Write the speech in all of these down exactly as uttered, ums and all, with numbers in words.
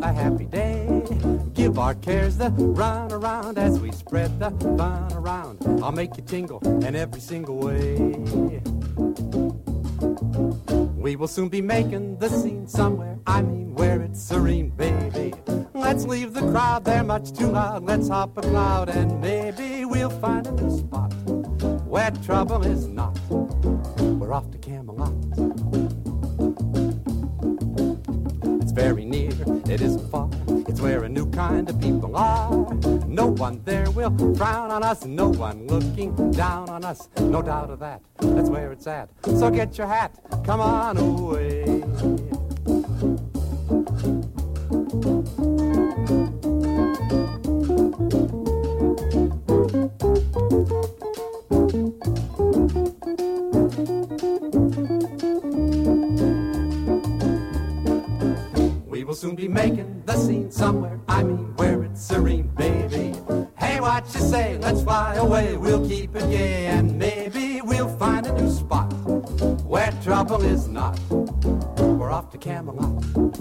a happy day. Give our cares the run around as we spread the fun around. I'll make you tingle in every single way. We will soon be making the scene somewhere, I mean where it's serene, baby. Let's leave the crowd, they're much too loud. Let's hop a cloud and maybe we'll find a new spot where trouble is not. We're off to Camelot. It's very near, it isn't far. It's where a new kind of people are. No one there will frown on us, no one looking down on us. No doubt of that, that's where it's at. So get your hat, come on away. We'll soon be making the scene somewhere, I mean where it's serene, baby. Hey, what you say? Let's fly away, we'll keep it gay, and maybe we'll find a new spot where trouble is not. We're off to Camelot.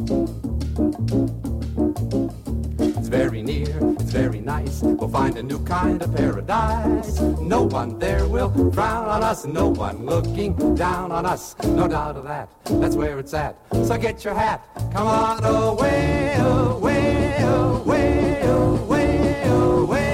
It's very near, it's very nice. We'll find a new kind of paradise. No one there will frown on us, no one looking down on us. No doubt of that, that's where it's at. So get your hat, come on away, away, away, away, away.